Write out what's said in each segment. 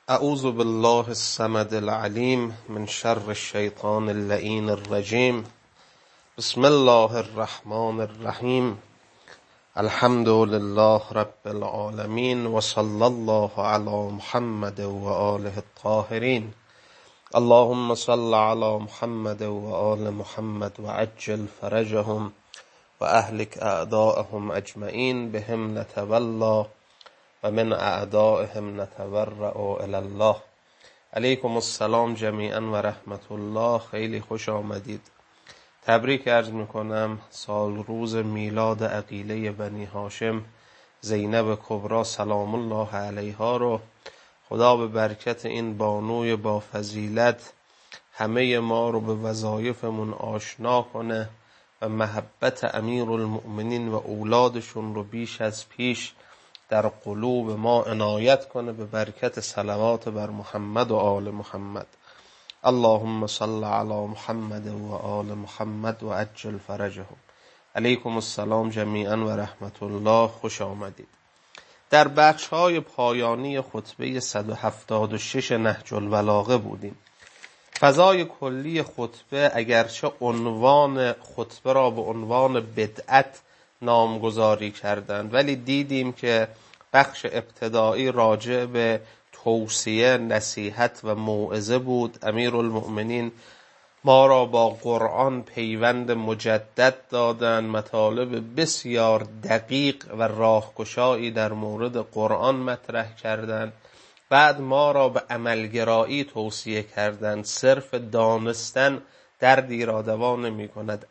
اعوذ بالله الصمد العلیم من شر الشیطان اللعین الرجیم. بسم الله الرحمن الرحیم. الحمد لله رب العالمین و صلی الله علی محمد و آله الطاهرین. اللهم صل علی محمد و آل محمد و عجل فرجهم و اهلک اعداءهم اجمعین بهم نتولا و من اعدائهم نتبرأ الی الله. علیکم السلام جمیعا و رحمت الله. خیلی خوش آمدید. تبریک عرض میکنم سال روز میلاد عقیله بنی هاشم زینب کبری سلام الله علیها رو خدا به برکت این بانوی با فضیلت همه ما رو به وظایفمون آشنا کنه و محبت امیرالمؤمنین و اولادشون رو بیش از پیش در قلوب ما عنایت کنه به برکت صلوات بر محمد و آل محمد. اللهم صل علی محمد و آل محمد و عجل فرجهم. علیکم السلام جمیعا و رحمت الله. خوش آمدید. در بخش‌های پایانی خطبه 176 نهج البلاغه بودیم. فضای کلی خطبه اگرچه عنوان خطبه را به عنوان بدعت نامگذاری کردند، ولی دیدیم که بخش ابتدایی راجع به توصیه، نصیحت و موعظه بود. امیرالمؤمنین ما را با قرآن پیوند مجدد دادند، مطالب بسیار دقیق و راهگشایی در مورد قرآن مطرح کردند. بعد ما را به عملگرایی توصیه کردند. صرف دانستن دردی را دوا نمی کند.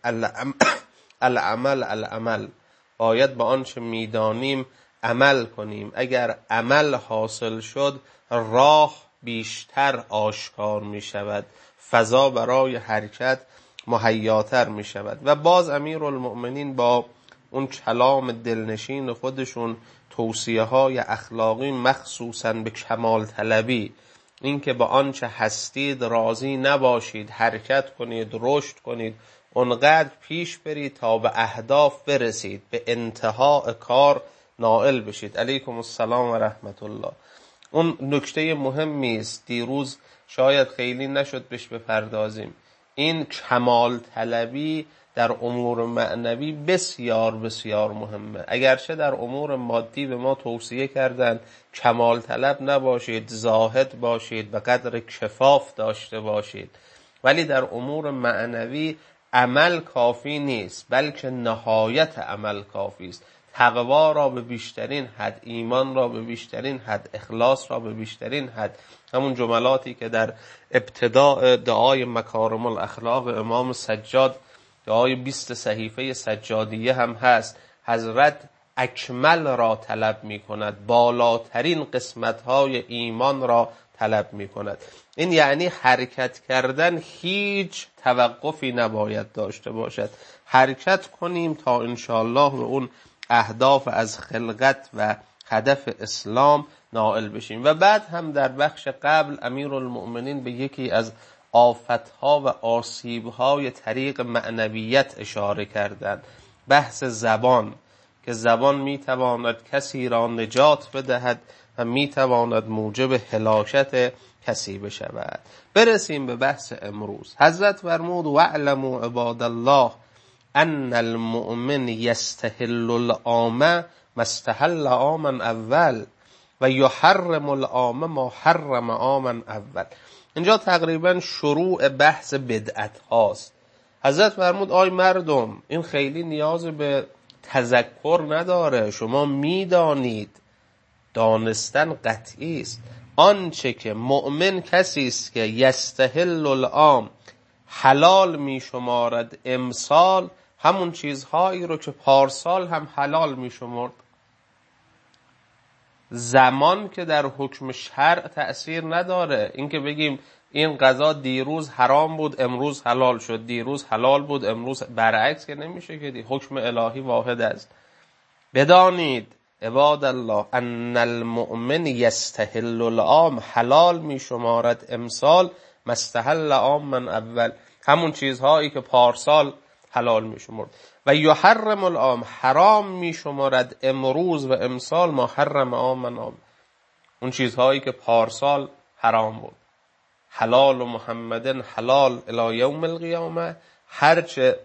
العمل باید با آنچه میدانیم عمل کنیم. اگر عمل حاصل شد راه بیشتر آشکار می شود، فضا برای حرکت مهیاتر می شود. و باز امیرالمؤمنین با اون کلام دلنشین خودشون توصیه های اخلاقی مخصوصاً به کمال طلبی، این که با آنچه هستید راضی نباشید، حرکت کنید، رشد کنید، اونقدر پیش برید تا به اهداف برسید، به انتهای کار نائل بشید. علیکم السلام و رحمت الله. اون نکته مهمی است، دیروز شاید خیلی نشد بهش بپردازیم. این کمال طلبی در امور معنوی بسیار بسیار مهمه. اگرچه در امور مادی به ما توصیه کردن کمال طلب نباشید، زاهد باشید، به قدر کفاف داشته باشید، ولی در امور معنوی عمل کافی نیست، بلکه نهایت عمل کافی است. تقوا را به بیشترین حد، ایمان را به بیشترین حد، اخلاص را به بیشترین حد. همون جملاتی که در ابتداء دعای مکارم الاخلاق امام سجاد، دعای 20 صحیفه سجادیه هم هست، حضرت اکمل را طلب می کند، بالاترین قسمت‌های ایمان را طلب می کند. این یعنی حرکت کردن هیچ توقفی نباید داشته باشد. حرکت کنیم تا انشاءالله به اون اهداف از خلقت و هدف اسلام نائل بشیم. و بعد هم در بخش قبل امیرالمؤمنین به یکی از آفتها و آسیبهای طریق معنویت اشاره کردند، بحث زبان، که زبان میتواند کسی را نجات بدهد و میتواند موجب هلاکت کسی بشود. برسیم به بحث امروز. حضرت فرمود واعلموا عباد الله ان المؤمن یستحل العام ما استحل عاما اول و یحرم العام ما حرم عاما اول. اینجا تقریبا شروع بحث بدعت هاست. حضرت فرمود آی مردم، این خیلی نیاز به تذکر نداره، شما میدانید، دانستن قطعی است. آنچه که مؤمن کسی است که یستحل العام، حلال می شمارد امسال، همون چیزهایی رو که پارسال هم حلال می شمارد. زمان که در حکم شرع تأثیر نداره. این که بگیم این غذا دیروز حرام بود امروز حلال شد، دیروز حلال بود امروز برعکس، که نمیشه که حکم الهی واحد است. بدانید عباد الله ان المؤمن یستحل العام، حلال می شمارد امسال، مستحل عام من اول، همون چیزهایی که پارسال حلال می شمارد. و یحرم العام، حرام می شمارد امروز و امسال، ما حرم عام من عام، اون چیزهایی که پارسال حرام بود. حلال محمد حلال الی یوم القیامه، هرچه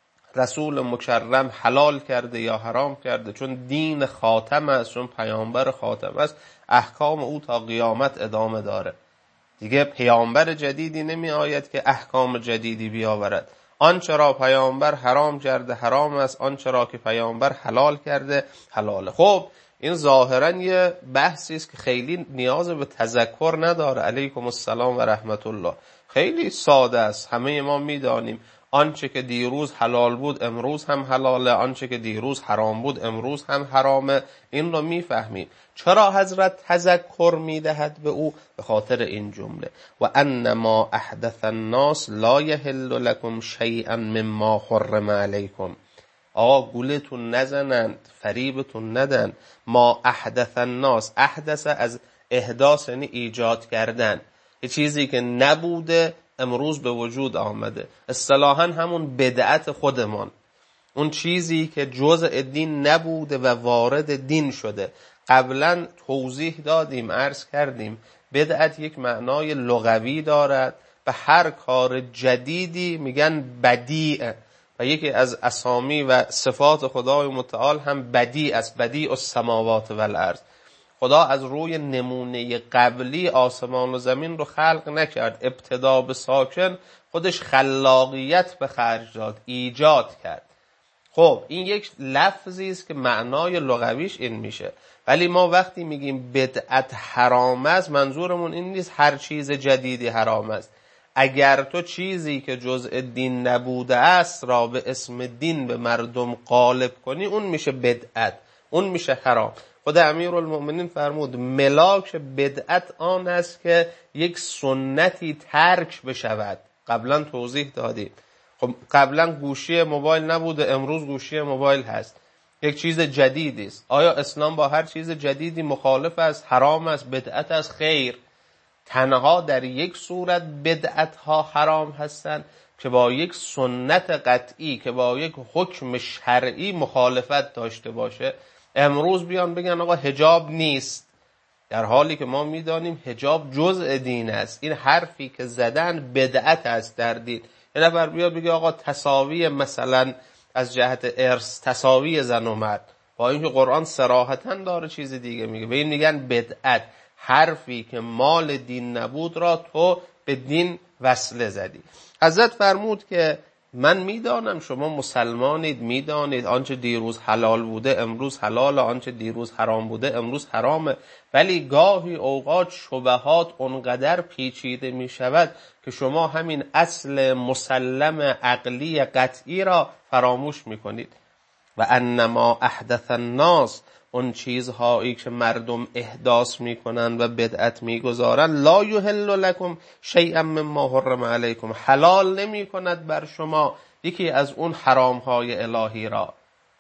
رسول مکرم حلال کرده یا حرام کرده، چون دین خاتم است، چون پیامبر خاتم است، احکام او تا قیامت ادامه داره. دیگه پیامبر جدیدی نمی آید که احکام جدیدی بیاورد. آنچه را پیامبر حرام کرده حرام است، آنچه را که پیامبر حلال کرده حلاله. خب این ظاهرا یه بحثی است که خیلی نیاز به تذکر نداره. علیکم السلام و رحمت الله. خیلی ساده است، همه ما میدانیم آنچه که دیروز حلال بود امروز هم حلاله، آنچه که دیروز حرام بود امروز هم حرامه. این رو میفهمیم. چرا حضرت تذکر میدهد به او؟ به خاطر این جمله: و انما احدث الناس لا یحل لكم شیئا مما حرم علیکم. آقا گولتون نزنند، فریبتون ندن. ما احدث الناس، احدث از احداث یعنی ایجاد کردن، یه چیزی که نبوده امروز به وجود آمده. اصطلاحاً همون بدعت خودمان، اون چیزی که جزء دین نبوده و وارد دین شده. قبلا توضیح دادیم، عرض کردیم بدعت یک معنای لغوی دارد. به هر کار جدیدی میگن بدیع، و یکی از اسامی و صفات خدای متعال هم بدیع است، بدیع السماوات و الارض. خدا از روی نمونه قبلی آسمان و زمین رو خلق نکرد، ابتدا به ساکن خودش خلاقیت به خرج داد، ایجاد کرد. خب این یک لفظی است که معنای لغویش این میشه، ولی ما وقتی میگیم بدعت حرام است منظورمون این نیست هر چیز جدیدی حرام است. اگر تو چیزی که جزء دین نبوده است را به اسم دین به مردم غالب کنی، اون میشه بدعت، اون میشه حرام. خود امیرالمؤمنین فرمود ملاک بدعت آن است که یک سنتی ترک بشود. قبلا توضیح دادیم. خب قبلا گوشی موبایل نبوده، امروز گوشی موبایل هست، یک چیز جدیدی است. آیا اسلام با هر چیز جدیدی مخالف است، حرام است، بدعت است؟ خیر. تنها در یک صورت بدعت ها حرام هستند که با یک سنت قطعی، که با یک حکم شرعی مخالفت داشته باشه. امروز بیان بگن آقا حجاب نیست، در حالی که ما میدانیم حجاب جزء دین است. این حرفی که زدن بدعت است در دین. یه نفر بیاد بگه آقا تساوی، مثلا از جهت ارث تساوی زن و مرد، با اینکه قرآن صراحتاً داره چیز دیگه میگه، به این میگن بدعت. حرفی که مال دین نبود را تو به دین وصله زدی. حضرت فرمود که من میدانم شما مسلمانید، میدانید آنچه دیروز حلال بوده امروز حلاله، آنچه دیروز حرام بوده امروز حرامه، ولی گاهی اوقات شبهات اونقدر پیچیده می شود که شما همین اصل مسلم عقلی قطعی را فراموش می کنید. و انما احدث الناس، اون چیزهایی که مردم احداث میکنن و بدعت میگذارن، لا یحل لکم شیئا مما حرم علیکم، حلال نمی کند بر شما یکی از اون حرامهای الهی را.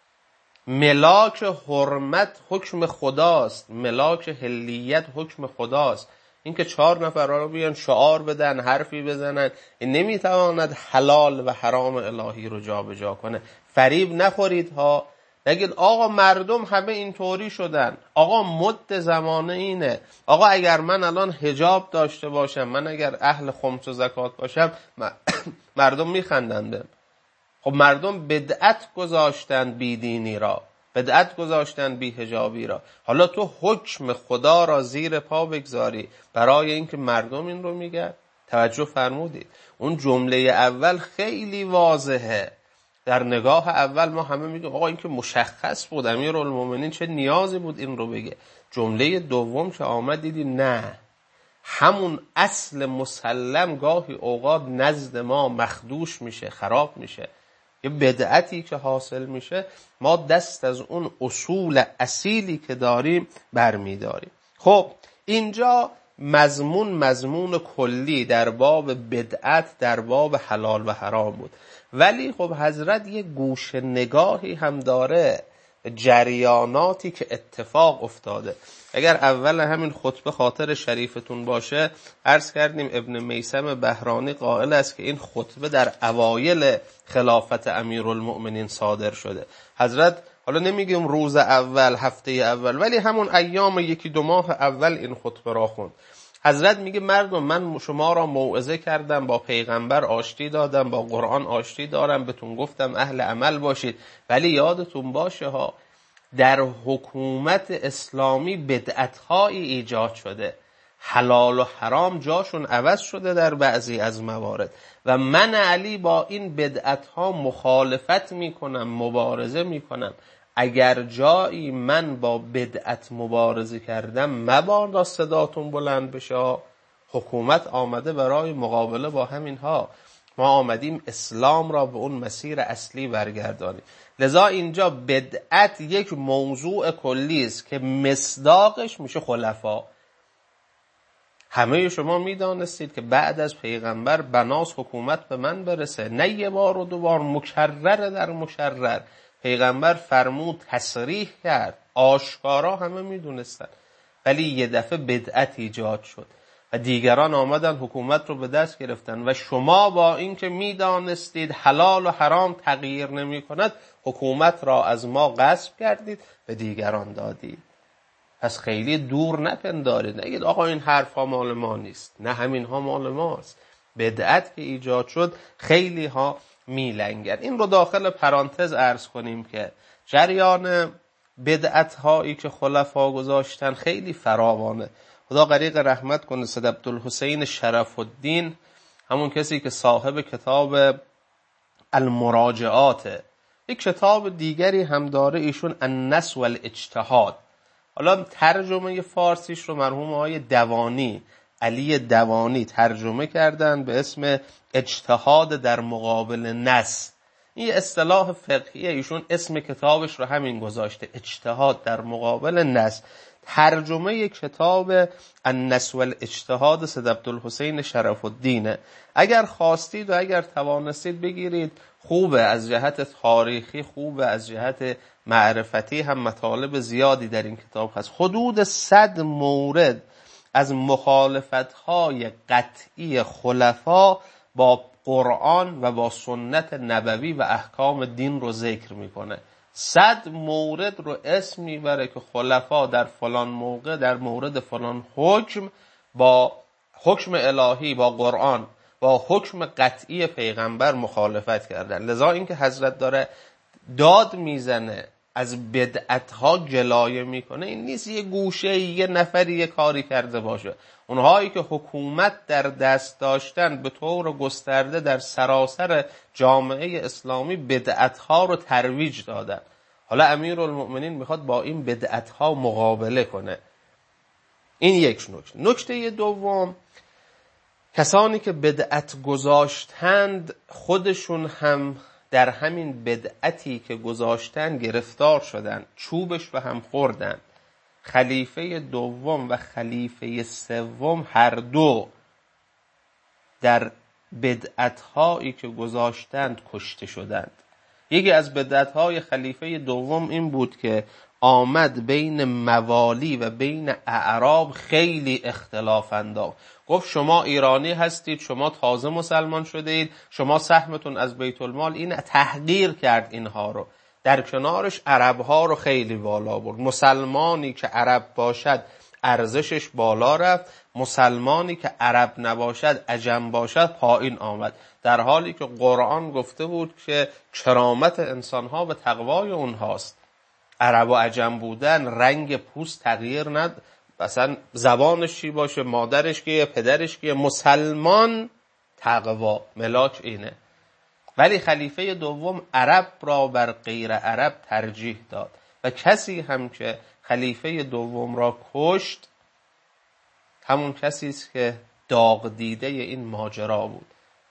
ملاک حرمت حکم خداست، ملاک حلیت حکم خداست. این که 4 نفر را بیان شعار بدن، حرفی بزنن، این نمیتواند حلال و حرام الهی رو جا به جا کنه. فریب نخورید ها، نگید آقا مردم همه اینطوری شدن، آقا مد زمانه اینه، آقا اگر من الان حجاب داشته باشم، من اگر اهل خمس و زکات باشم مردم میخندند. خب مردم بدعت گذاشتن بی دینی را، بدعت گذاشتن بی حجابی را. حالا تو حکم خدا را زیر پا بگذاری برای اینکه مردم این رو میگن؟ توجه فرمودید اون جمله اول خیلی واضحه. در نگاه اول ما همه میگیم آقا این که مشخص بود، امیرالمومنین چه نیازی بود این رو بگه. جمله دوم که آمد دیدی نه، همون اصل مسلم گاهی اوقات نزد ما مخدوش میشه، خراب میشه. یه بدعتی که حاصل میشه ما دست از اون اصول اصیلی که داریم برمیداریم. خب اینجا مضمون کلی در باب بدعت، در باب حلال و حرام بود، ولی خب حضرت یه گوش نگاهی هم داره جریاناتی که اتفاق افتاده. اگر اول همین خطبه خاطر شریفتون باشه، عرض کردیم ابن میثم بهرانی قائل است که این خطبه در اوایل خلافت امیرالمؤمنین صادر شده. حضرت حالا نمیگیم روز اول، هفته اول، ولی همون ایام 1-2 ماه اول این خطبه را خوند. حضرت میگه مردم من شما را موعظه کردم، با پیغمبر آشتی دادم، با قرآن آشتی دارم، بهتون گفتم اهل عمل باشید، ولی یادتون باشه ها در حکومت اسلامی بدعت‌هایی ایجاد شده، حلال و حرام جاشون عوض شده در بعضی از موارد و من علی با این بدعت‌ها مخالفت میکنم، مبارزه میکنم. اگر جایی من با بدعت مبارزه کردم مبادا صداتون بلند بشه. حکومت آمده برای مقابله با همینها، ما آمدیم اسلام را به اون مسیر اصلی برگردانیم. لذا اینجا بدعت یک موضوع کلی است که مصداقش میشه خلفا. همه شما میدانستید که بعد از پیغمبر بناس حکومت به من برسه، نه یه بار و دو بار، مکرر در مکرر پیغمبر فرمود، تصریح کرد، آشکارا همه میدونستن، ولی یه دفعه بدعت ایجاد شد و دیگران آمدن حکومت رو به دست گرفتن و شما با اینکه میدانستید حلال و حرام تغییر نمی کند حکومت را از ما غصب کردید به دیگران دادید. پس خیلی دور نپندارید، نگید آقا این حرفا مال ما نیست، نه همین ها مال ماست. بدعت که ایجاد شد خیلی ها میلنگن. این رو داخل پرانتز عرض کنیم که جریان بدعت هایی که خلفا گذاشتن خیلی فراوانه. خدا غریق رحمت کنه سید عبدالحسین شرف الدین، همون کسی که صاحب کتاب المراجعات، یک کتاب دیگری هم داره ایشون، النص والاجتهاد. حالا ترجمه فارسیش رو مرحوم آقای دوانی، علی دوانی ترجمه کردن به اسم اجتهاد در مقابل نص. این اصطلاح فقهیه، ایشون اسم کتابش رو همین گذاشته، اجتهاد در مقابل نص. ترجمه کتاب النص والاجتهاد سید عبدالحسین شرف الدینه. اگر خواستید و اگر توانستید بگیرید، خوبه، از جهت تاریخی خوبه، از جهت معرفتی هم مطالب زیادی در این کتاب هست. حدود 100 مورد از مخالفت‌های قطعی خلفا با قرآن و با سنت نبوی و احکام دین رو ذکر میکنه. 100 مورد رو اسم میبره که خلفا در فلان موقع در مورد فلان حکم با حکم الهی، با قرآن، با حکم قطعی پیغمبر مخالفت کردن. لذا اینکه حضرت داره داد میزنه، از بدعتها جلایه میکنه، این نیست یه گوشه یه نفری یه کاری کرده باشه. اونهایی که حکومت در دست داشتن به طور گسترده در سراسر جامعه اسلامی بدعتها رو ترویج دادن. حالا امیرالمؤمنین میخواد با این بدعتها مقابله کنه. این یک نکته. نکته دوم، کسانی که بدعت گذاشتند خودشون هم در همین بدعتی که گذاشتن گرفتار شدن، چوبش رو هم خوردن. خلیفه دوم و خلیفه سوم هر دو در بدعت‌هایی که گذاشتند کشته شدند. یکی از بدعت‌های خلیفه دوم این بود که آمد بین موالی و بین اعراب خیلی اختلاف انداخت. گفت شما ایرانی هستید، شما تازه مسلمان شده اید، شما سهمتون از بیت المال، این تحقیر کرد اینها رو. در کنارش عربها رو خیلی بالا برد. مسلمانی که عرب باشد ارزشش بالا رفت، مسلمانی که عرب نباشد عجم باشد پایین آمد، در حالی که قرآن گفته بود که کرامت انسانها به تقوای اونهاست. عرب و عجم بودن، رنگ پوست تغییر ند، مثلا زبانش چی باشه، مادرش کیه، پدرش کیه، مسلمان تقوا ملاک اینه. ولی خلیفه دوم عرب را بر غیر عرب ترجیح داد و کسی هم که خلیفه دوم را کشت همون کسی است که داغ دیده این ماجرا بود.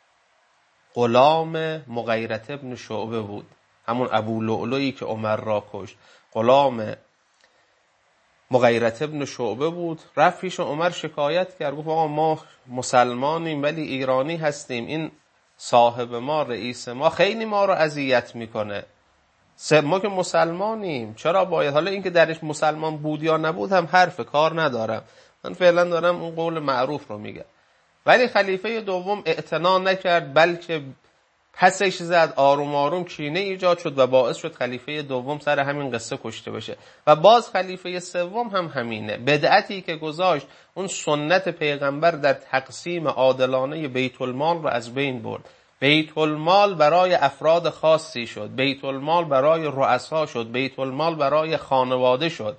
غلام مغیرة ابن شعبه بود، همون ابو لؤلؤی که عمر را کشت. غلام مغیرة ابن شعبه بود، رفت پیش عمر شکایت کرد، گفت آقا ما مسلمانیم ولی ایرانی هستیم، این صاحب ما، رئیس ما خیلی ما رو اذیت میکنه، ما که مسلمانیم چرا باید، حالا این که درش مسلمان بود یا نبود هم حرف کار ندارم، من فعلا دارم اون قول معروف رو میگم. ولی خلیفه دوم اعتنا نکرد، بلکه پسش زد، آروم آروم کینه ایجاد شد و باعث شد خلیفه دوم سر همین قصه کشته بشه. و باز خلیفه سوم هم همینه، بدعتی که گذاشت اون سنت پیغمبر در تقسیم عادلانه بیت المال رو از بین برد. بیت المال برای افراد خاصی شد، بیت المال برای رؤسا شد، بیت المال برای خانواده شد.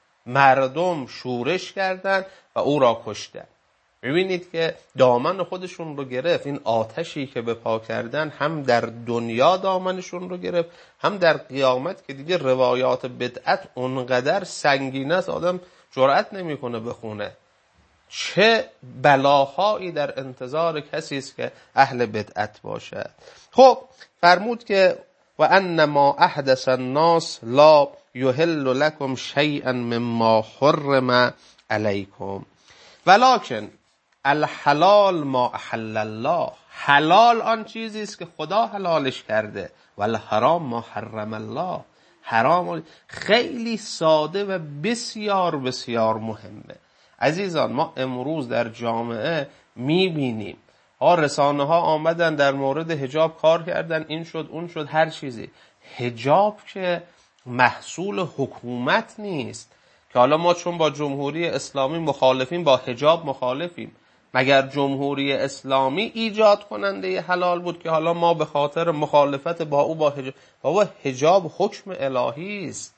مردم شورش کردند و او را کشتند. ببینید که دامن خودشون رو گرفت. این آتشی که به پا کردن هم در دنیا دامنشون رو گرفت، هم در قیامت که دیگه روایات بدعت اونقدر سنگین است آدم جرئت نمیکنه بخونه. چه بلاهایی در انتظار کسی است که اهل بدعت باشد. خب فرمود که و انما احدث الناس لا یحل لكم شیئا مما حرم علیکم ولکن الحلال ما احل الله. حلال آن چیزی است که خدا حلالش کرده، والحرام ما حرم الله. حرام خیلی ساده و بسیار بسیار مهمه. عزیزان ما امروز در جامعه میبینیم رسانه ها آمدن در مورد حجاب کار کردن، این شد اون شد هر چیزی. حجاب که محصول حکومت نیست که حالا ما چون با جمهوری اسلامی مخالفیم با حجاب مخالفیم. مگر جمهوری اسلامی ایجاد کننده حلال بود که حالا ما به خاطر مخالفت با او با حجاب؟ بابا حجاب حکم الهی است.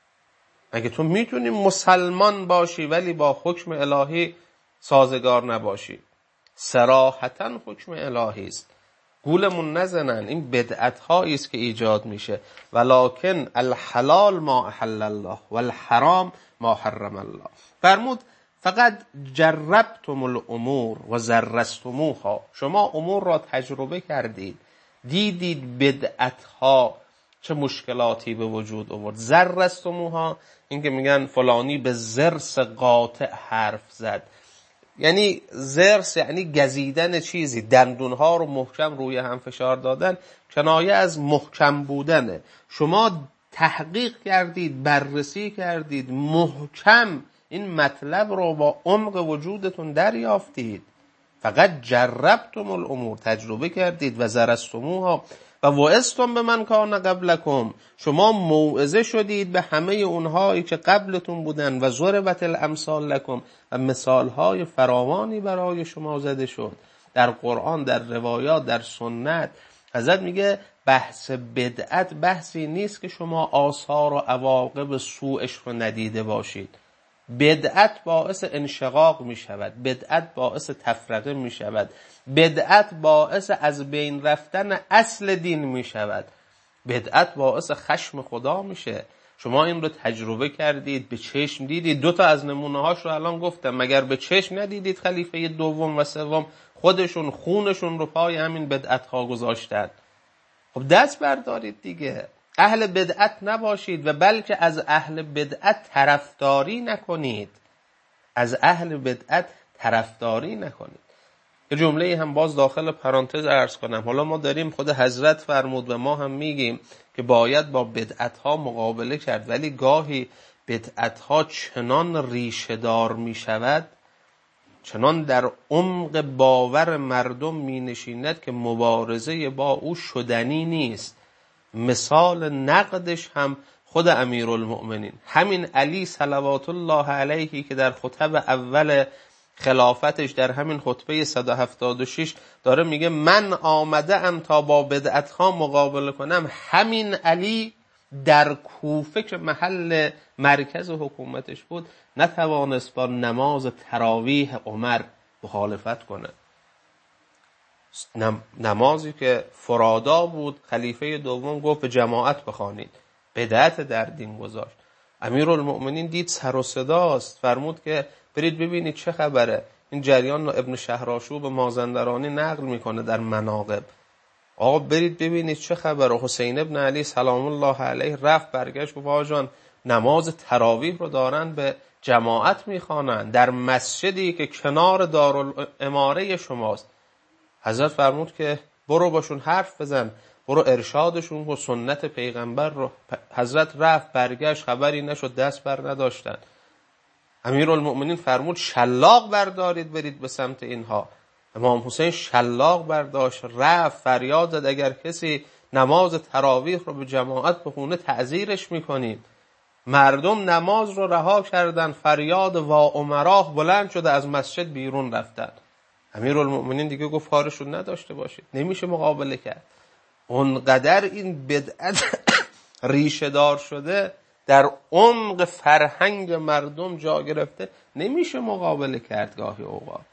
مگه تو میتونی مسلمان باشی ولی با حکم الهی سازگار نباشی؟ صراحتاً حکم الهی است. گولمون نزنن، این بدعت هایی است که ایجاد میشه. ولکن الحلال ما احل الله والحرام ما حرم الله. فرمود فقط جربتم الامور و زرستموها. شما امور را تجربه کردید، دیدید بدعت ها چه مشکلاتی به وجود آورد. زرستموها این که میگن فلانی به زرس قاطع حرف زد، یعنی زرس یعنی گزیدن چیزی، دندونها رو محکم روی هم فشار دادن، کنایه از محکم بودنه. شما تحقیق کردید، بررسی کردید، محکم این مطلب رو با عمق وجودتون دریافتید. فقط جربتم الامور، تجربه کردید، و زرستموها و وعظتم به من کان قبلکم، شما موعظه شدید به همه اونهایی که قبلتون بودن، و ضربت الامثال لکم، و مثالهای فراوانی برای شما زده شد در قرآن، در روایات، در سنت. حضرت میگه بحث بدعت بحثی نیست که شما آثار و عواقب سوءش رو ندیده باشید. بدعت باعث انشقاق می شود، بدعت باعث تفرقه می شود، بدعت باعث از بین رفتن اصل دین می شود، بدعت باعث خشم خدا میشه. شما این رو تجربه کردید، به چشم دیدید. 2 تا از نمونه هاش رو الان گفتم. مگر به چشم ندیدید خلیفه دوم و سوم خودشون خونشون رو پای همین بدعت ها گذاشتن؟ خب دست بردارید دیگه، اهل بدعت نباشید و بلکه از اهل بدعت طرفداری نکنید. از اهل بدعت طرفداری نکنید. یه جمله هم باز داخل پرانتز عرض کنم. حالا ما داریم خود حضرت فرمود و ما هم میگیم که باید با بدعت ها مقابله کرد، ولی گاهی بدعت ها چنان ریشه دار می شود، چنان در عمق باور مردم می نشیند که مبارزه با او شدنی نیست. مثال نقدش هم خود امیرالمؤمنین، همین علی صلوات الله علیه که در خطبه اول خلافتش در همین خطبه 176 داره میگه من آمده ام تا با بدعت ها مقابله کنم. همین علی در کوفه که محل مرکز حکومتش بود نتوانست با نماز تراویح عمر مخالفت کنه. نمازی که فرادا بود خلیفه دوم گفت به جماعت بخوانید، بدعت در دین گذاشت. امیرالمؤمنین دید سر و صداست، فرمود که برید ببینید چه خبره. این جریان ابن شهرآشوب مازندرانی نقل میکنه در مناقب. آقا برید ببینید چه خبره. حسین ابن علی سلام الله علیه رفت برگشت گفت آقا جان نماز تراویح رو دارن به جماعت میخوانن در مسجدی که کنار دارالاماره شماست. حضرت فرمود که برو باشون حرف بزن، برو ارشادشون و سنت پیغمبر رو. حضرت رفت برگشت خبری نشد، دست بر نداشتن. امیرالمؤمنین فرمود شلاق بردارید برید به سمت اینها. امام حسین شلاق برداشت، رفت فریاد زد اگر کسی نماز تراویح رو به جماعت بخونه تعزیرش میکنیم. مردم نماز رو رها کردن، فریاد وا عمراه بلند شده، از مسجد بیرون رفتن. امیرالمؤمنین دیگه گفت کارشون نداشته باشید، نمیشه مقابله کرد. اونقدر این بدعت ریشه دار شده، در عمق فرهنگ مردم جا گرفته، نمیشه مقابله کرد. گاهی اوقات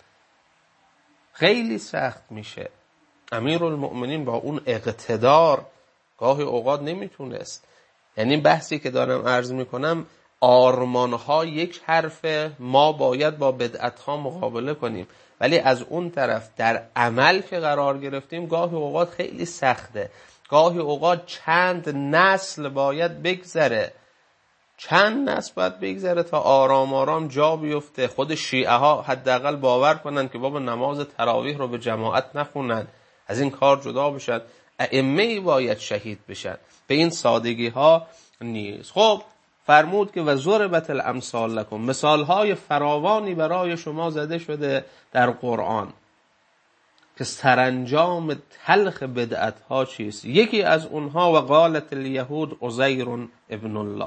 خیلی سخت میشه. امیرالمؤمنین با اون اقتدار گاهی اوقات نمیتونست. یعنی بحثی که دارم عرض میکنم، آرمانها یک حرفه، ما باید با بدعتها مقابله کنیم، ولی از اون طرف در عمل که قرار گرفتیم گاهی اوقات خیلی سخته. گاهی اوقات چند نسل باید بگذره، چند نسل باید بگذره تا آرام آرام جا بیفته. خود شیعه ها حداقل باور کنن که بابا نماز تراویح رو به جماعت نخونن، از این کار جدا بشن. ائمه باید شهید بشن، به این سادگی ها نیست. خب فرمود که و ضربت الامثال لکم، مثال های فراوانی برای شما زده شده در قرآن که سرانجام تلخ بدعت ها چیست. یکی از اونها و قالت الیهود عزیر ابن الله،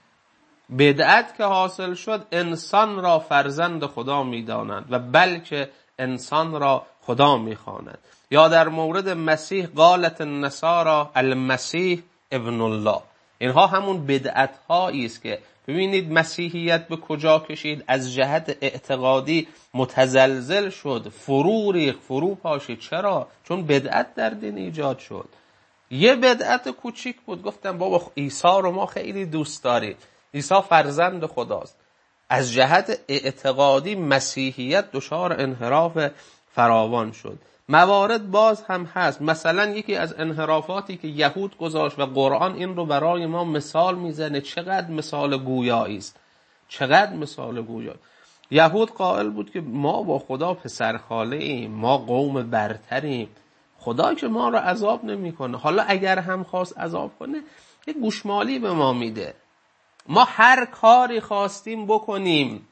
بدعت که حاصل شد انسان را فرزند خدا میدانند و بلکه انسان را خدا میخوانند. یا در مورد مسیح قالت النصارى المسیح ابن الله. اینها همون بدعت هایی است که ببینید مسیحیت به کجا کشید، از جهت اعتقادی متزلزل شد، فرو ریخت، فرو پاشید. چرا؟ چون بدعت در دین ایجاد شد. یه بدعت کوچیک بود، گفتم بابا عیسی رو ما خیلی دوست داریم، عیسی فرزند خداست. از جهت اعتقادی مسیحیت دچار انحراف فراوان شد. موارد باز هم هست. مثلا یکی از انحرافاتی که یهود گذاشت و قرآن این رو برای ما مثال میزنه، چقدر مثال گویایی است، چقدر مثال گویایی. یهود قائل بود که ما با خدا پسرخاله ایم، ما قوم برتریم، خدا که ما رو عذاب نمیکنه، حالا اگر هم خواست عذاب کنه یه گوشمالی به ما میده، ما هر کاری خواستیم بکنیم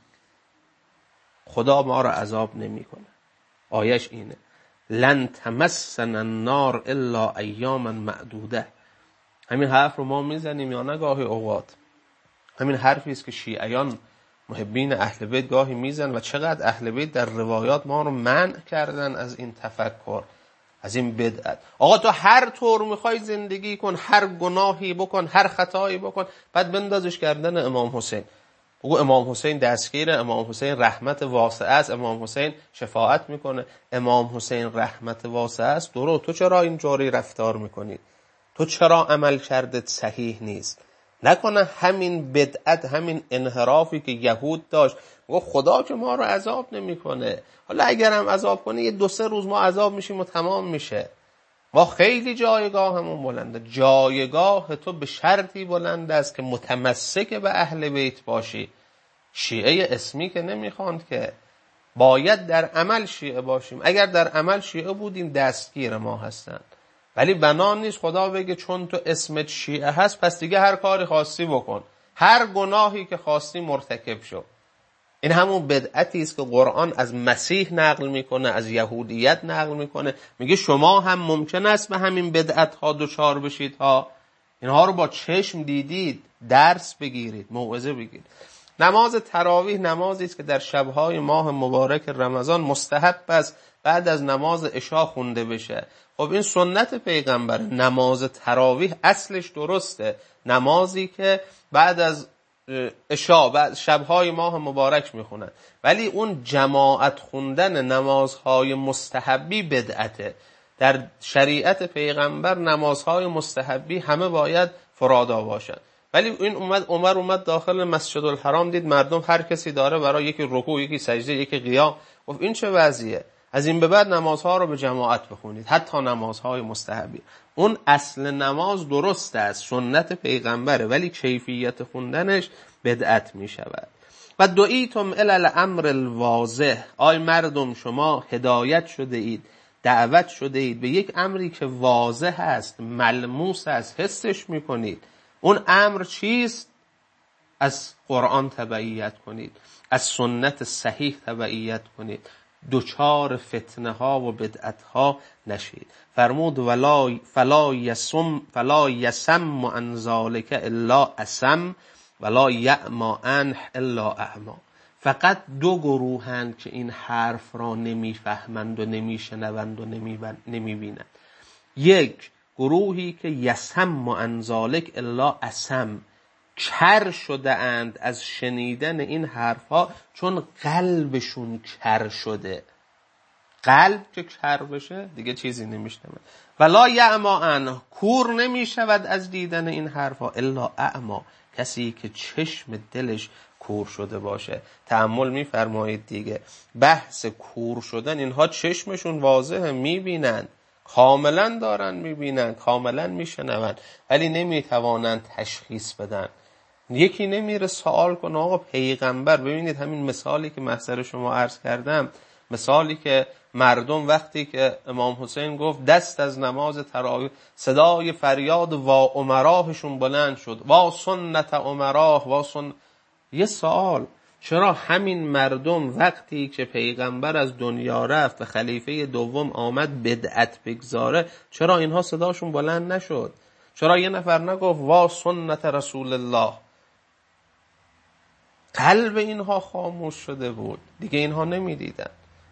خدا ما رو عذاب نمیکنه. آیش اینه لن تمسنا النار الا ایاما معدوده. همین حرف رو ما میزنیم یا نه گاهی اوقات؟ همین حرفی است که شیعیان محبین اهل بیت گاهی میزن و چقدر اهل بیت در روایات ما رو منع کردن از این تفکر، از این بدعت. آقا تو هر طور میخوای زندگی کن، هر گناهی بکن، هر خطایی بکن، بعد بندازش کردن امام حسین. بگو امام حسین دستگیره، امام حسین رحمت واسعه است، امام حسین شفاعت میکنه، امام حسین رحمت واسعه است. درو تو چرا این جوری رفتار میکنی؟ تو چرا عمل کردت صحیح نیست؟ نکنه همین بدعت، همین انحرافی که یهود داشت، میگه خدا که ما رو عذاب نمیکنه، حالا اگرم عذاب کنه یه 2-3 روز ما عذاب میشیم و تمام میشه. ما خیلی جایگاه همون بلنده. جایگاه تو به شرطی بلند است که متمسک به اهل بیت باشی. شیعه اسمی که نمیخواند که، باید در عمل شیعه باشیم. اگر در عمل شیعه بودیم دستگیر ما هستن، ولی بنا نیست خدا بگه چون تو اسمت شیعه هست پس دیگه هر کاری خواستی بکن، هر گناهی که خواستی مرتکب شو. این همون بدعتی است که قرآن از مسیح نقل میکنه، از یهودیت نقل میکنه، میگه شما هم ممکن است به همین بدعت ها دچار بشید ها. اینها رو با چشم دیدید، درس بگیرید، موعظه بگیرید. نماز تراویح نمازی است که در شبهای ماه مبارک رمضان مستحب است بعد از نماز عشا خونده بشه. خب این سنت پیغمبر. نماز تراویح اصلش درسته، نمازی که بعد از عشا بعد شبهای ماه مبارک میخونن، ولی اون جماعت خوندن نمازهای مستحبی بدعته. در شریعت پیغمبر نمازهای مستحبی همه باید فرادا باشن، ولی این عمر اومد داخل مسجد الحرام، دید مردم هر کسی داره برای یکی رکوع، یکی سجده، یکی قیام. گفت این چه وضعیه؟ از این به بعد نمازها رو به جماعت بخونید، حتی نمازهای مستحبی. اون اصل نماز درست است، سنت پیغمبره، ولی کیفیت خوندنش بدعت می شود. و دعیتم الی الامر الواضح، آی مردم شما هدایت شده اید، دعوت شده اید به یک امری که واضح است، ملموس است، حسش می کنید. اون امر چیست؟ از قرآن تبعیت کنید، از سنت صحیح تبعیت کنید. دچار فتنه ها و بدعت ها نشید. فرمود فلا یسم عن ذلک الا اسم ولا یعما عنه الا اعما. فقط دو گروهند که این حرف را نمیفهمند و نمیشنوند و نمیبینند. یک گروهی که یسم عن ذلک الا اسم، کر شده اند از شنیدن این حرفا چون قلبشون کر شده. قلب که کر بشه دیگه چیزی نمیشنوه. ولا یعما عنه، کور نمیشود از دیدن این حرفا الا اعما، کسی که چشم دلش کور شده باشه. تأمل میفرمایید دیگه، بحث کور شدن، اینها چشمشون واضحه، میبینند، کاملا دارن میبینند، کاملا میشنوند، ولی نمیتوانند تشخیص بدن. یکی نمیره سوال کنه آقا پیغمبر، ببینید همین مثالی که محضر شما عرض کردم، مثالی که مردم وقتی که امام حسین گفت دست از نماز تراویح، صدای فریاد وا عمراهشون بلند شد، وا سنت عمراه، یه سوال، چرا همین مردم وقتی که پیغمبر از دنیا رفت و خلیفه دوم آمد بدعت بگذاره، چرا اینها صداشون بلند نشد؟ چرا یه نفر نگفت وا سنت رسول الله؟ قلب اینها خاموش شده بود دیگه، اینها نمیدیدن،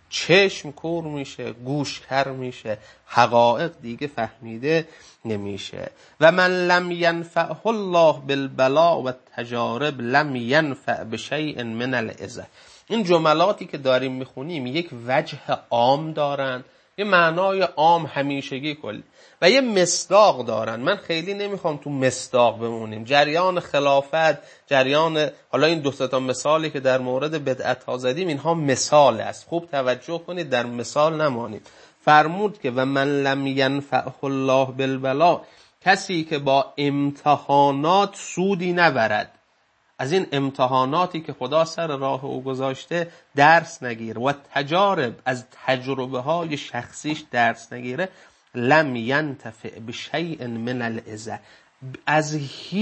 چشم کور میشه، گوش کر میشه، حقایق دیگه فهمیده نمیشه. و من لم ینفعه الله بالبلاء و التجارب لم ینفع بشیء من العظه. این جملاتی که داریم میخونیم یک وجه عام دارن، یه معنای عام همیشگی کلی و یه مصداق دارن. من خیلی نمیخوام تو مصداق بمونیم. جریان خلافت، جریان، حالا این دو تا مثالی که در مورد بدعت ها زدیم اینها مثال است، خوب توجه کنید، در مثال نمانید. فرمود که و من لم ینفعه الله بالبلاء، کسی که با امتحانات سودی نبرد، از این امتحاناتی که خدا سر راه او گذاشته درس نگیر، و تجارب، از تجربه های شخصیش درس نگیره، لم ینتفع بشیء من العظه، از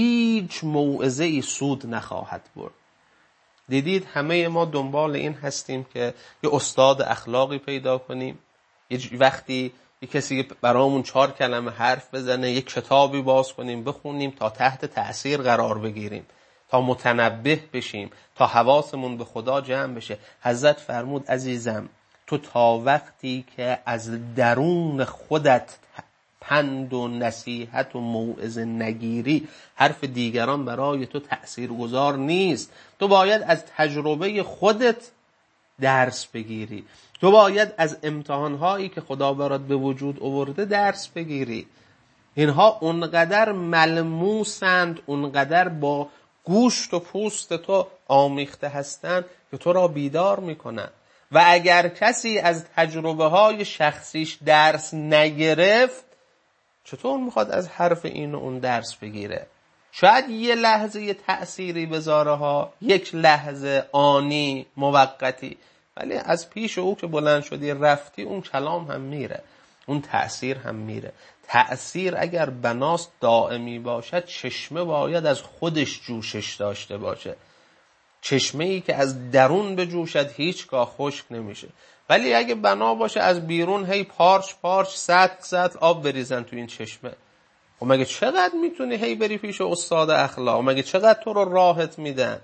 هیچ موعظه‌ای سود نخواهد برد. دیدید همه ما دنبال این هستیم که یه استاد اخلاقی پیدا کنیم، یه وقتی یه کسی برامون 4 کلمه حرف بزنه، یه کتابی باز کنیم بخونیم تا تحت تأثیر قرار بگیریم، تا متنبه بشیم، تا حواسمون به خدا جمع بشه. حضرت فرمود عزیزم، تو تا وقتی که از درون خودت پند و نصیحت و موعظه نگیری، حرف دیگران برای تو تأثیرگذار نیست. تو باید از تجربه خودت درس بگیری، تو باید از امتحانهایی که خدا برات به وجود آورده درس بگیری. اینها اونقدر ملموسند، اونقدر با گوشت و پوست تو آمیخته هستند که تو را بیدار میکنن. و اگر کسی از تجربه های شخصیش درس نگرفت، چطور میخواد از حرف این و اون درس بگیره؟ شاید یه لحظه یه تأثیری بذاره ها، یک لحظه آنی موقتی، ولی از پیش او که بلند شدی رفتی، اون کلام هم میره، اون تأثیر هم میره. تأثیر اگر بناست دائمی باشد، چشمه باید از خودش جوشش داشته باشه. چشمه ای که از درون بجوشد هیچگاه خشک نمیشه. ولی اگه بنا باشه از بیرون هی پارچ پارچ سطل آب بریزن تو این چشمه، و مگه چقدر میتونی هی بری پیش استاد اخلاق؟ مگه چقدر تو رو راحت میدن؟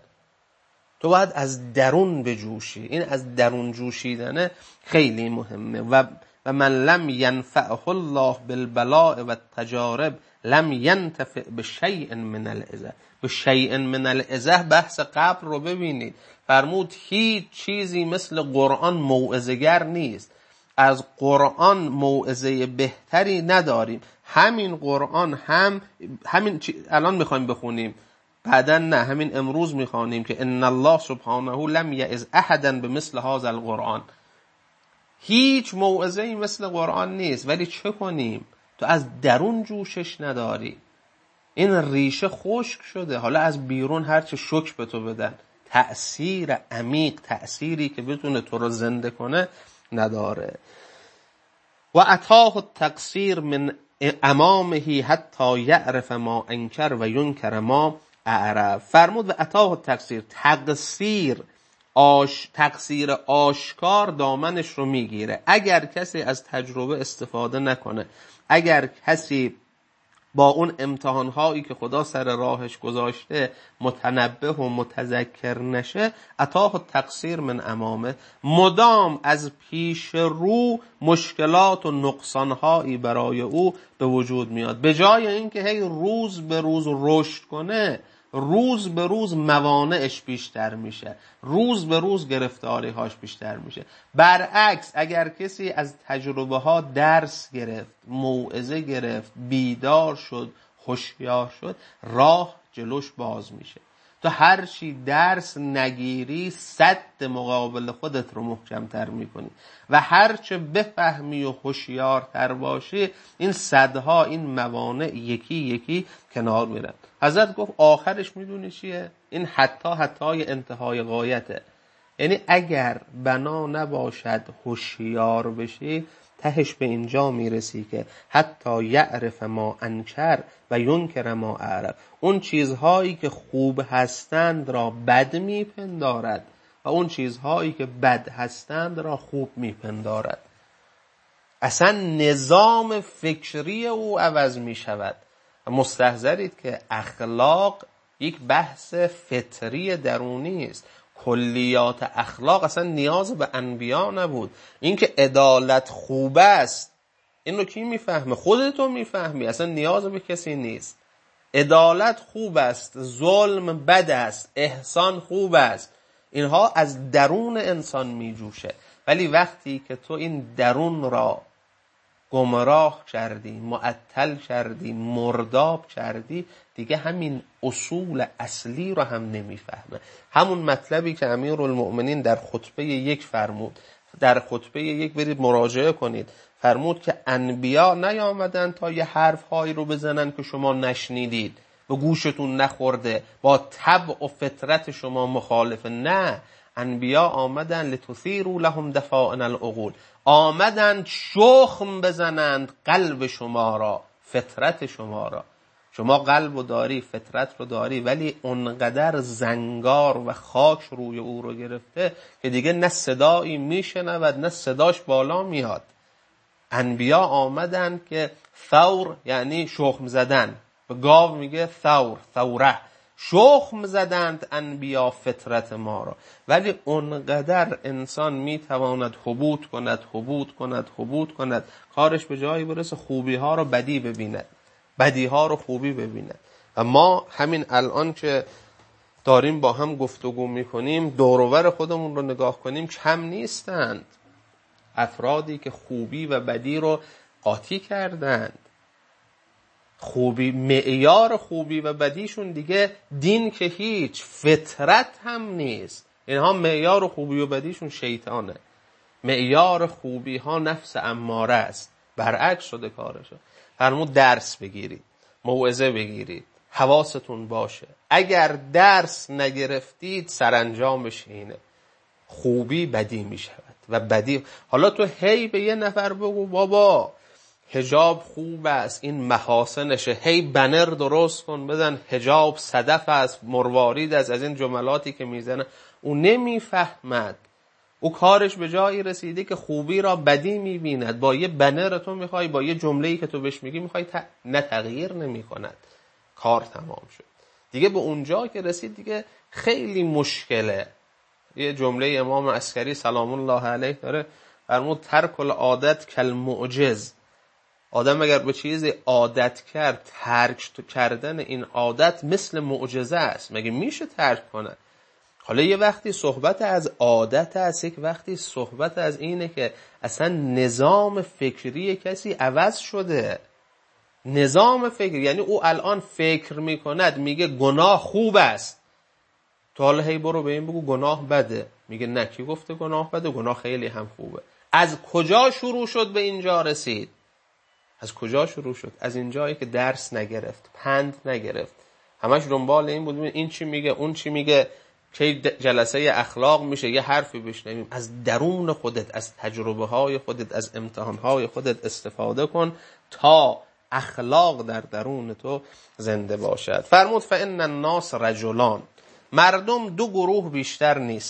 تو باید از درون بجوشی. این از درون جوشیدنه خیلی مهمه. و من لم ینفعه الله بالبلاء و التجارب لم ینتفع بشیء من العظه. بشیء من العظه بحث قبل رو ببینید. فرمود هیچ چیزی مثل قرآن موعظه‌گر نیست. از قرآن موعظه بهتری نداریم. همین قرآن همین الان میخوایم بخونیم، بعدا نه، همین امروز میخوانیم که ان الله سبحانه لم یعظ احدا بمثل هذا القرآن. هیچ موعظه‌ای مثل قرآن نیست، ولی چه کنیم؟ تو از درون جوشش نداری، این ریشه خشک شده. حالا از بیرون هرچه شک به تو بدن، تأثیر عمیق، تأثیری که بتونه تو رو زنده کنه نداره. و اتاه التقصیر من امامه حتی یعرف ما انکر و ینکر ما اعرف. فرمود و اتاه التقصیر، تقصیر تقصیر آشکار دامنش رو میگیره. اگر کسی از تجربه استفاده نکنه، اگر کسی با اون امتحانهایی که خدا سر راهش گذاشته متنبه و متذکر نشه، اتاه التقصیر من امامه، مدام از پیش رو مشکلات و نقصانهایی برای او به وجود میاد. به جای اینکه هی روز به روز رشد کنه، روز به روز موانعش بیشتر میشه، روز به روز گرفتاری‌هاش بیشتر میشه. برعکس اگر کسی از تجربه ها درس گرفت، موعظه گرفت، بیدار شد، هوشیار شد، راه جلوش باز میشه. تو هر چی درس نگیری سد مقابل خودت رو محکم‌تر میکنی و هر چه بفهمی و هوشیارتر باشی، این سدها، این موانع یکی یکی کنار میرن. حضرت گفت آخرش میدونی چیه؟ این حتی انتهای غایته. یعنی اگر بنا نباشد هوشیار بشی، تهش به اینجا میرسی که حتی یعرف ما انکر و ینکر ما اعرف، اون چیزهایی که خوب هستند را بد میپندارد و اون چیزهایی که بد هستند را خوب میپندارد. اصلا نظام فکری او عوض میشود. مستحضرید که اخلاق یک بحث فطری درونی است. کلیات اخلاق اصلا نیاز به انبیا نبود. اینکه عدالت خوب است، این رو کی میفهمه؟ خودتو میفهمی، اصلا نیاز به کسی نیست. عدالت خوب است، ظلم بد است، احسان خوب است، اینها از درون انسان میجوشه. ولی وقتی که تو این درون را گمراه کردی، معطل کردی، مرداب کردی، دیگه همین اصول اصلی رو هم نمیفهمه. همون مطلبی که امیرالمؤمنین در خطبه 1 فرمود، در خطبه 1 برید مراجعه کنید، فرمود که انبیا نیامدن تا یه حرفهایی رو بزنن که شما نشنیدید، به گوشتون نخورده، با طبع و فطرت شما مخالفه. نه، انبیا آمدن لتثیروا لهم دفائن العقول، آمدن شخم بزنند قلب شما را، فطرت شما را. شما قلب رو داری، فطرت رو داری، ولی اونقدر زنگار و خاک روی او رو گرفته که دیگه نه صدایی میشنود نه صداش بالا میاد. انبیا آمدن که ثور یعنی شخم زدن، به گاو میگه ثور، ثوره، شخم زدند انبیا فطرت ما را. ولی اونقدر انسان میتواند حبوط کند، کارش به جایی برسه خوبی ها رو بدی ببیند، بدی ها رو خوبی ببیند. و ما همین الان که داریم با هم گفتگو میکنیم، دور و بر خودمون رو نگاه کنیم، کم نیستند افرادی که خوبی و بدی رو قاطی کردند. خوبی، معیار خوبی و بدیشون دیگه دین که هیچ، فطرت هم نیست. اینها معیار خوبی و بدیشون شیطانه. معیار خوبی ها نفس اماره است، برعکس شده کارشو. فرمود درس بگیرید، موعظه بگیرید، حواستون باشه. اگر درس نگرفتید سرانجامش اینه، خوبی بدی می شود و بدی. حالا تو هی به یه نفر بگو بابا حجاب خوب است، این محاسنشه، هی بنر درست کن بزن حجاب صدف است، مروارید است، از این جملاتی که میزنه، او نمیفهمد. او کارش به جایی رسیده که خوبی را بدی میبیند. با یه بنر تو میخوای، با یه جمله‌ای که تو بهش میگی میخوای نه تغییر نمیکند. کار تمام شد. دیگه به اونجا که رسید دیگه خیلی مشکله. یه جمله امام عسکری سلام الله علیه داره، فرمود ترک العادت کالمعجز. آدم اگر به چیزی عادت کرد، ترک کردن این عادت مثل معجزه است. مگه میشه ترک کنه؟ حالا یه وقتی صحبت از عادت است، یک وقتی صحبت از اینه که اصلا نظام فکری کسی عوض شده. نظام فکری یعنی او الان فکر میکند، میگه گناه خوب است، تو حالا هی برو به این بگو گناه بده، میگه نه، کی گفته گناه بده؟ گناه خیلی هم خوبه. از کجا شروع شد به اینجا رسید؟ از کجا شروع شد؟ از اینجایی که درس نگرفت، پند نگرفت، همش دنبال این بود این چی میگه، اون چی میگه، که جلسه اخلاق میشه یه حرفی بشنویم. از درون خودت، از تجربه های خودت، از امتحان های خودت استفاده کن تا اخلاق در درون تو زنده باشد. فرمود فإن الناس رجلان، مردم دو گروه بیشتر نیستن.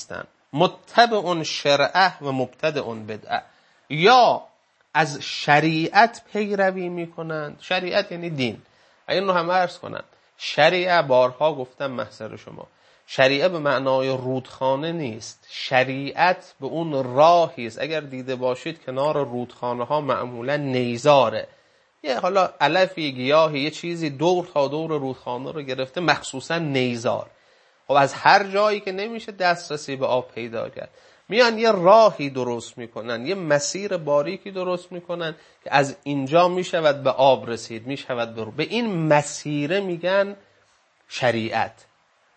متبع شرعه و مبتدع بدعه، یا از شریعت پیروی میکنند. شریعت یعنی دین. اینو هم عرض کنند، شریعه بارها گفتم محضر شما، شریعه به معنای رودخانه نیست، شریعت به اون راهی است. اگر دیده باشید کنار رودخانه ها معمولا نیزاره، یه حالا علفی گیاهی یه چیزی دور تا دور رودخانه رو گرفته، مخصوصا نیزار. خب از هر جایی که نمیشه دسترسی به آب پیدا کرد، میان یه راهی درست میکنن، یه مسیر باریکی درست میکنن که از اینجا میشود به آب رسید، میشود به این مسیره میگن شریعت.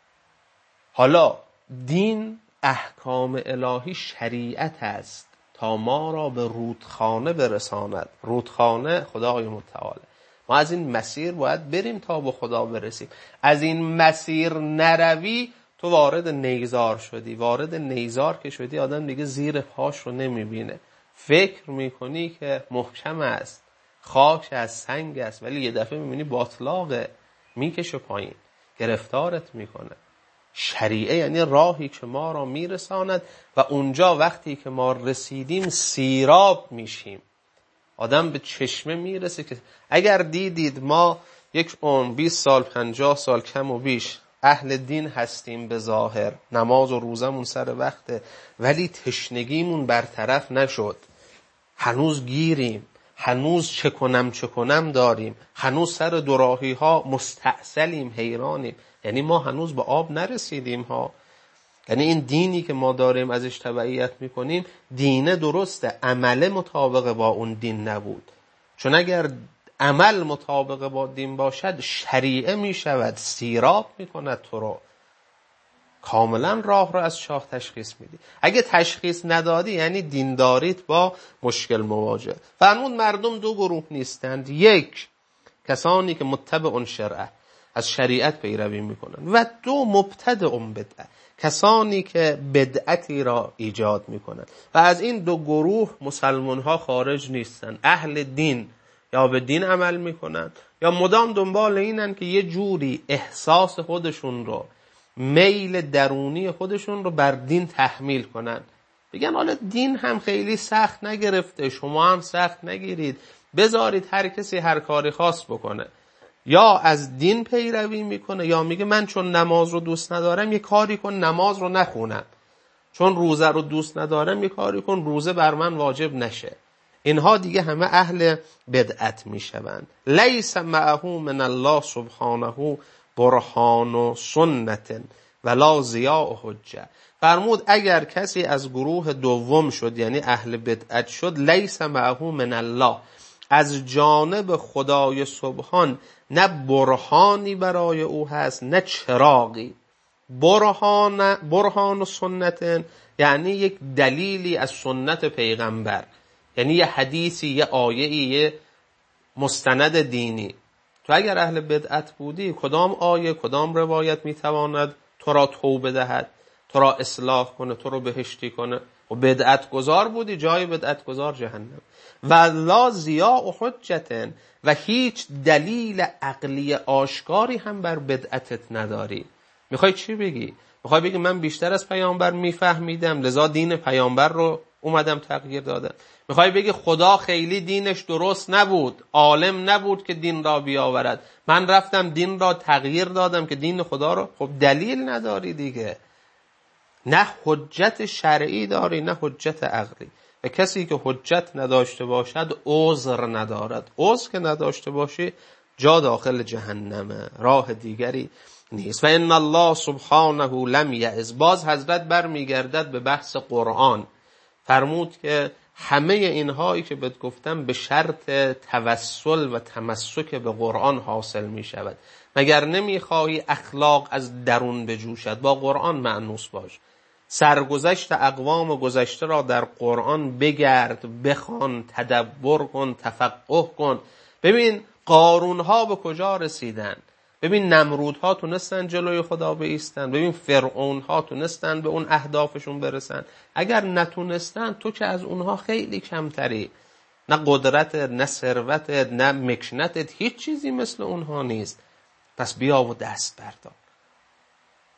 حالا دین احکام الهی شریعت است تا ما را به رودخانه برساند. رودخانه خدای متعال. ما از این مسیر باید بریم تا به خدا برسیم. از این مسیر نروی تو وارد نیزار شدی. وارد نیزار که شدی آدم دیگه زیر پاش رو نمیبینه، فکر میکنی که محکم است، خاک از سنگ است، ولی یه دفعه میبینی باطلاقه، میکشه پایین، گرفتارت میکنه. شریعه یعنی راهی که ما را میرساند و اونجا وقتی که ما رسیدیم سیراب میشیم. آدم به چشمه میرسه که اگر دیدید ما یک عمر 20 سال 50 سال کم و بیش اهل دین هستیم، به ظاهر نماز و روزمون سر وقته، ولی تشنگیمون برطرف نشد، هنوز گیریم، هنوز چه کنم داریم، هنوز سر دوراهی ها مستعسلیم، حیرانیم، یعنی ما هنوز به آب نرسیدیم ها. یعنی این دینی که ما داریم ازش تبعیت میکنیم دینه درسته، عمل مطابق با اون دین نبود. چون اگر عمل مطابق با دین باشد شریعه میشود، سیراب میکند تو رو، کاملا راه رو از چاه تشخیص میدی. اگه تشخیص ندادی یعنی دینداریت با مشکل مواجه. فرمود مردم دو گروه نیستند، یک کسانی که متبع شرعه از شریعت پیروی میکنند و دو مبتدع بدعه، کسانی که بدعتی را ایجاد میکنند. و از این دو گروه مسلمان ها خارج نیستند. اهل دین یا به دین عمل میکنند یا مدام دنبال اینن که یه جوری احساس خودشون رو، میل درونی خودشون رو بر دین تحمیل کنن. بگن حالا دین هم خیلی سخت نگرفته، شما هم سخت نگیرید، بذارید هر کسی هر کاری خاص بکنه. یا از دین پیروی میکنه یا میگه من چون نماز رو دوست ندارم یه کاری کن نماز رو نخونم، چون روزه رو دوست ندارم یه کاری کن روزه بر من واجب نشه. اینها دیگه همه اهل بدعت میشوند. لیس معه من الله سبحانه برهان و سنت ولا ضیاء حجه. فرمود اگر کسی از گروه دوم شد یعنی اهل بدعت شد، لیس معه من الله، از جانب خدای سبحان نه برهانی برای او هست نه چراغی. برهان و سنت یعنی یک دلیلی از سنت پیغمبر، یعنی یه حدیثی، یه آیه‌ای، یه مستند دینی. تو اگر اهل بدعت بودی کدام آیه کدام روایت میتواند تو را توبه دهد، تو را اصلاح کنه، تو را بهشتی کنه؟ و بدعت گذار بودی، جای بدعت گذار جهنم. و لا ضیاء حجت، و هیچ دلیل عقلی آشکاری هم بر بدعتت نداری. میخوای چی بگی؟ میخوای بگی من بیشتر از پیامبر میفهمیدم لذا دین پیامبر رو اومدم تغییر دادم؟ میخوای بگی خدا خیلی دینش درست نبود، عالم نبود که دین را بیاورد، من رفتم دین را تغییر دادم که دین خدا رو؟ خب دلیل نداری دیگه، نه حجت شرعی داری نه حجت عقلی. و کسی که حجت نداشته باشد عذر ندارد. عذر که نداشته باشی جا داخل جهنمه، راه دیگری نیست. و ان الله سبحانه لم یعظ. باز حضرت برمیگردد به بحث قرآن، فرمود که همه اینهایی که بهت گفتم به شرط توسل و تمسک به قرآن حاصل می شود. مگر نمیخواهی اخلاق از درون بجوشد؟ با قرآن مأنوس باش. سرگذشت اقوام گذشته را در قرآن بگرد، بخوان، تدبر کن، تفقه کن. ببین قارون ها به کجا رسیدن، ببین نمرود ها تونستن جلوی خدا بایستن، ببین فرعون ها تونستن به اون اهدافشون برسن. اگر نتونستن تو که از اونها خیلی کمتری، نه قدرت، نه ثروت، نه مکنت، هیچ چیزی مثل اونها نیست. پس بیا و دست بردار.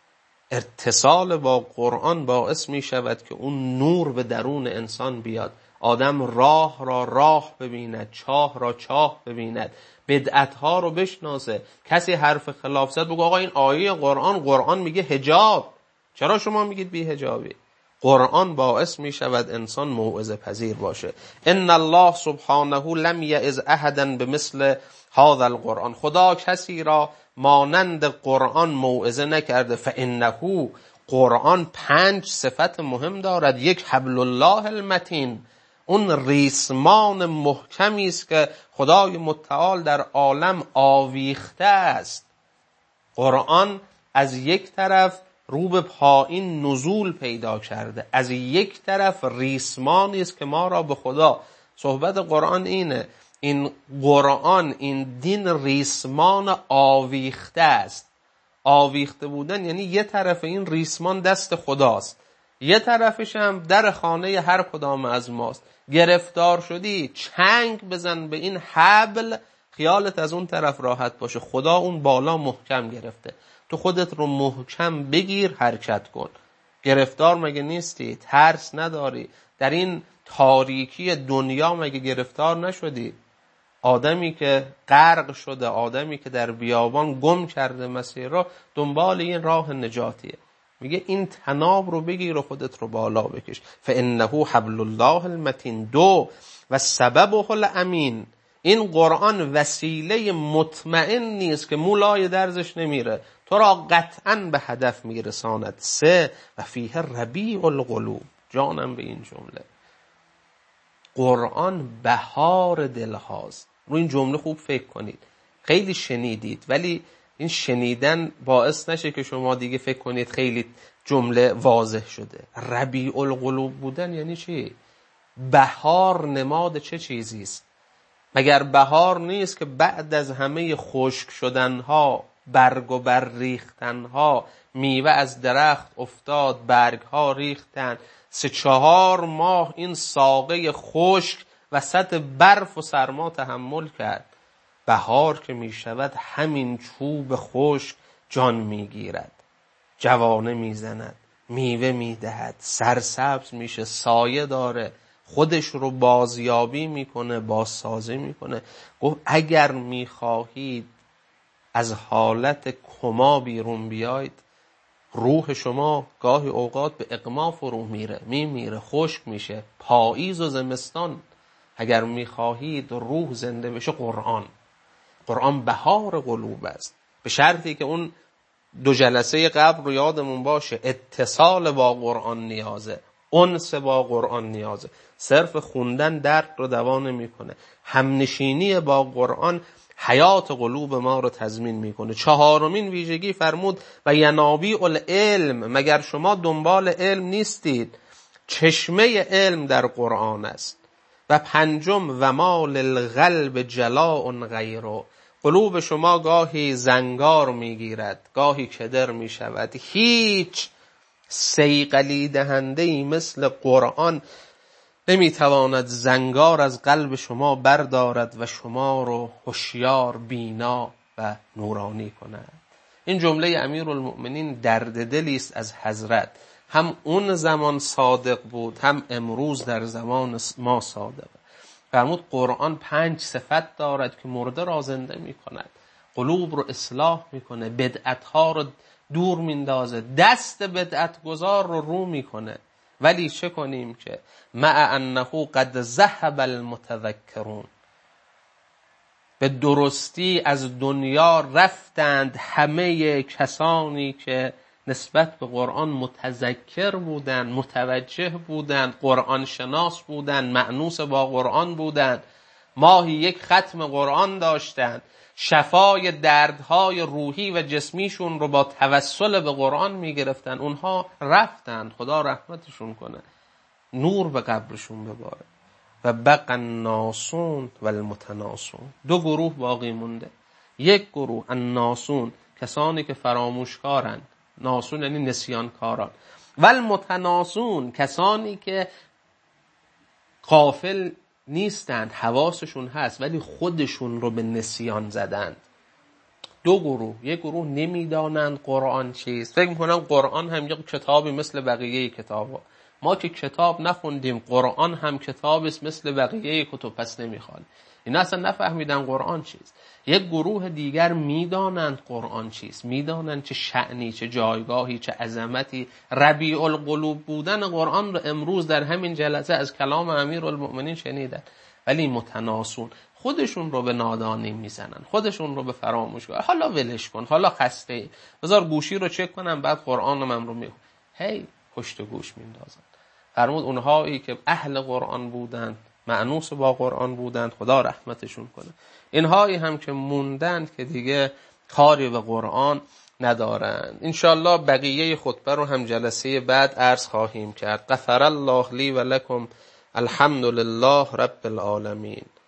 اتصال با قرآن باعث می شود که اون نور به درون انسان بیاد، آدم راه را راه ببیند، چاه را چاه ببیند، بدعتها رو بشناسه. کسی حرف خلاف زد بگو آقا این آیه قرآن میگه حجاب، چرا شما میگید بی حجابی؟ قرآن باعث می شود انسان موعظه پذیر باشه. ان الله سبحانه لم یعظ احدا بمثل هذا القرآن، خدا کسی را مانند قرآن موعظه نکرده. فانه، قرآن 5 صفت مهم دارد. 1، حبل الله المتین، اون ریسمان محکمی است که خدای متعال در عالم آویخته است. قرآن از یک طرف رو به پایین نزول پیدا کرده، از یک طرف ریسمانی است که ما را به خدا. صحبت قرآن اینه، این قرآن، این دین ریسمان آویخته است. آویخته بودن یعنی یه طرف این ریسمان دست خداست، یه طرفش هم در خانه هر کدام از ماست. گرفتار شدی چنگ بزن به این حبل، خیالت از اون طرف راحت باشه، خدا اون بالا محکم گرفته، تو خودت رو محکم بگیر، حرکت کن. گرفتار مگه نیستی؟ ترس نداری؟ در این تاریکی دنیا مگه گرفتار نشدی؟ آدمی که غرق شده، آدمی که در بیابان گم کرده مسیر را، دنبال این راه نجاتیه. میگه این تناب رو بگیر و خودت رو بالا بکش. فانه حبل الله المتین. 2، و سببه الامین، این قرآن وسیله مطمئن نیست که مولای درزش نمیره، تو را قطعاً به هدف میرساند. 3، و فیه ربیع القلوب. جانم به این جمله، قرآن بهار دل هاست. رو این جمله خوب فکر کنید. خیلی شنیدید ولی این شنیدن باعث نشه که شما دیگه فکر کنید خیلی جمله واضح شده. ربیع القلوب بودن یعنی چی؟ بهار نماد چه چیزی است؟ مگر بهار نیست که بعد از همه خشک شدنها، برگ و بر ریختنها، میوه از درخت افتاد، برگها ریختن، 3-4 ماه این ساقه خشک وسط برف و سرما تحمل کرد. بهار که می شود همین چوب خشک جان می گیرد، جوانه می زند، میوه می دهد، سرسبز میشه، سایه داره، خودش رو بازیابی میکنه، بازسازی میکنه. گفت اگر میخواهید از حالت کما بیرون بیاید، روح شما گاهی اوقات به اغما فرو میمیره، خشک میشه. پاییز و زمستان اگر میخواهید روح زنده بشه، قرآن بهار قلوب است، به شرطی که اون 2 جلسه قبل رو یادمون باشه، اتصال با قرآن نیازه، انس با قرآن نیازه. صرف خوندن درد رو دوا نمیکنه. همنشینی با قرآن حیات قلوب ما رو تضمین میکنه. 4مین ویژگی فرمود و ینابیع العلم، مگر شما دنبال علم نیستید؟ چشمه علم در قرآن است. و 5، و ما للقلب جلاء غیره، قلوب شما گاهی زنگار میگیرد، گاهی کدر میشود. هیچ صیقلی دهنده‌ای مثل قرآن نمیتواند زنگار از قلب شما بردارد و شما رو هوشیار، بینا و نورانی کند. این جمله امیرالمؤمنین درد دلی است از حضرت. هم اون زمان صادق بود، هم امروز در زمان ما صادق. فرمود قرآن 5 صفت دارد که مرده را زنده می کند، قلوب رو اصلاح می کنه، بدعتها رو دور میندازه، دست بدعت گذار رو می کنه. ولی چه کنیم که مع انه قد ذهب المتذکرون، به درستی از دنیا رفتند همه کسانی که نسبت به قرآن متذکر بودند، متوجه بودند، قرآن شناس بودند، مأنوس با قرآن بودند، ماهی 1 ختم قرآن داشتند، شفای دردهای روحی و جسمیشون رو با توسل به قرآن میگرفتن. اونها رفتند، خدا رحمتشون کنه، نور به قبرشون بباره. و بقى الناسون و المتناسون، 2 گروه باقی مونده. 1 گروه الناسون، کسانی که فراموشکارند، ناسون یعنی نسیانکاران، و المتناسون، کسانی که غافل نیستند، حواسشون هست ولی خودشون رو به نسیان زدند. دو گروه، یک گروه نمیدانند قرآن چیست، فکر میکنن قرآن هم یک کتابی مثل بقیه کتابا. ما که کتاب نخوندیم، قرآن هم کتابی است مثل بقیه کتب، پس نمیخوانیم. اینا اصلا نفهمیدن قرآن چیست. یک گروه دیگر میدانند قرآن چیست، میدانند چه شأنی، چه جایگاهی، چه عظمتی. ربیع القلوب بودن قرآن رو امروز در همین جلسه از کلام امیرالمؤمنین شنیدن، ولی متناسون خودشون رو به نادانی میزنن، خودشون رو به فراموشی. حالا ولش کن، حالا خسته ای، بذار گوشی رو چک کنم بعد قرآن من رو میخونم. هی پشت گوش میندازن. فرمود اونهایی که اهل قرآن بودند، مأنوس با قرآن بودند، خدا رحمتشون کنه. اینهایی هم که موندند که دیگه کاری به قرآن ندارند. انشالله بقیه خطبه رو هم جلسه بعد عرض خواهیم کرد. غفر الله لی و لکم، الحمد لله رب العالمین.